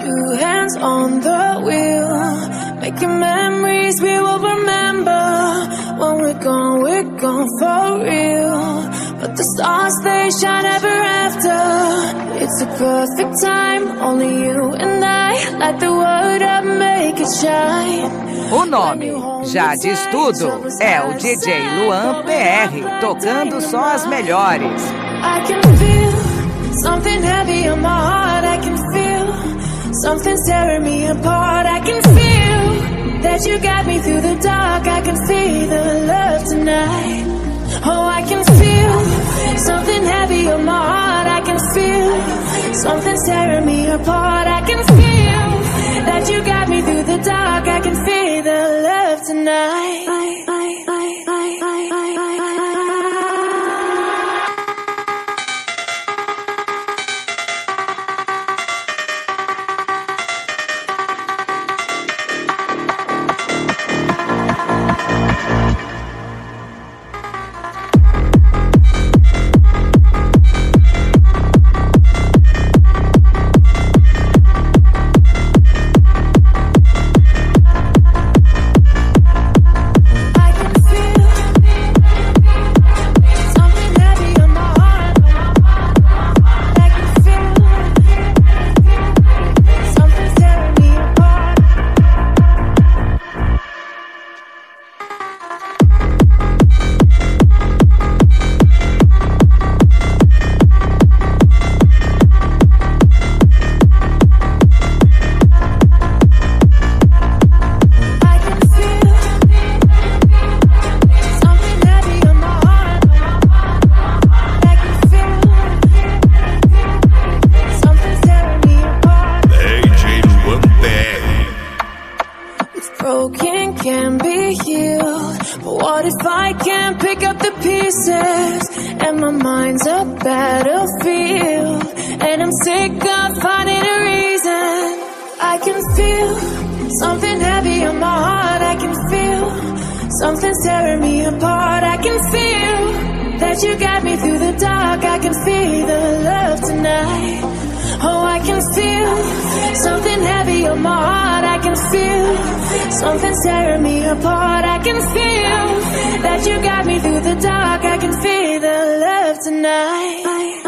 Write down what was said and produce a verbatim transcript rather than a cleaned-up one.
two hands on the wheel, making memories we will remember. When we're gone, we're gone for real. But the stars, they shine ever after. It's a perfect time, only you and I. Light the world up, make it shine. O nome já diz tudo, é o D J Luan P R, tocando só as melhores. I can feel something heavy on my heart. I can feel something's tearing me apart. I can feel that you got me through the dark. I can feel the love tonight. Oh, I can feel something heavy on my heart. I can feel something's tearing me apart. I can feel that you got me through the dark. I can feel the love tonight. I, I, I, I, I, I, I, I. Broken can be healed, but what if I can't pick up the pieces? And my mind's a battlefield, and I'm sick of finding a reason. I can feel something heavy on my heart. I can feel something's tearing me apart. I can feel that you got me through the dark. I can feel the love tonight. Oh, I can feel something heavy on my heart. I can feel something's tearing me apart. I can feel that you got me through the dark. I can feel the love tonight.